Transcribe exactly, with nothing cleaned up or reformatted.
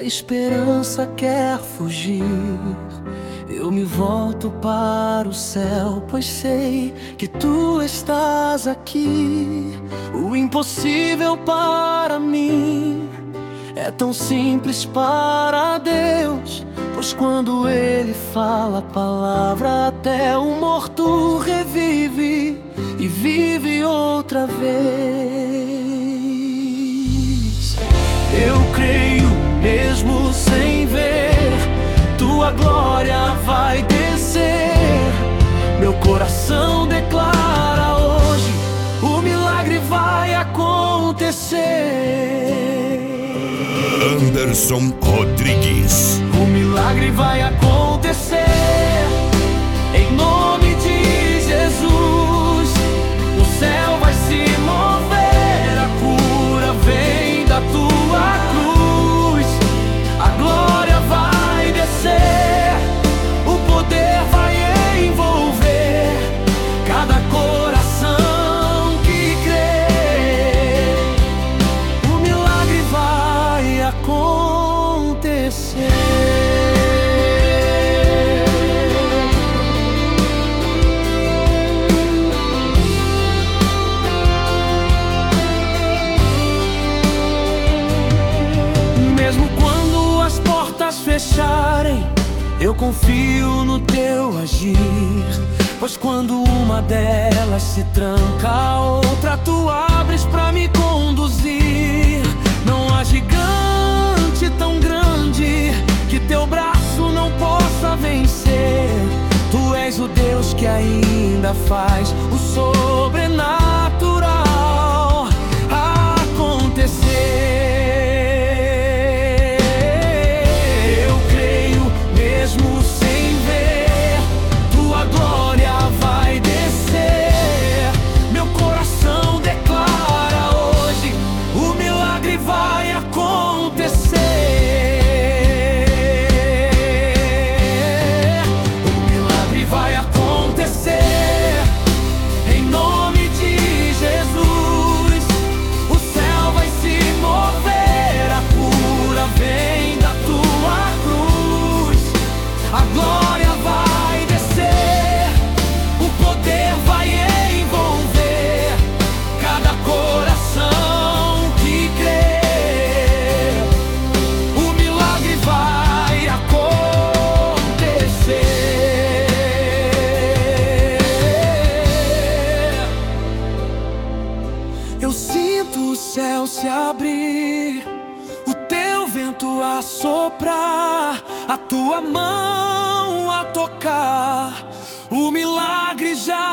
a esperança quer fugir, eu me volto para o céu, pois sei que tu estás aqui. O impossível para mim é tão simples para Deus, pois quando Ele fala a palavra, até o morto revive e vive outra vez. Eu creio mesmo sem ver, tua glória vai descer. Meu coração declara hoje, o milagre vai acontecer. Anderson Rodrigues. O milagre vai acontecer, em nome de Jesus. O céu vai se mover, a cura vem da tua cruz. A glória vai descer, o poder vai envolver cada coração que crê. O milagre vai acontecer. Mesmo quando as portas fecharem, eu confio no teu agir, pois quando uma delas se tranca, a outra tu abres pra me conduzir. Não há gigante tão grande que teu braço não possa vencer. Tu és o Deus que ainda faz o sobrenatural acontecer. Eu sinto o céu se abrir, o teu vento a soprar, a tua mão a tocar. O milagre já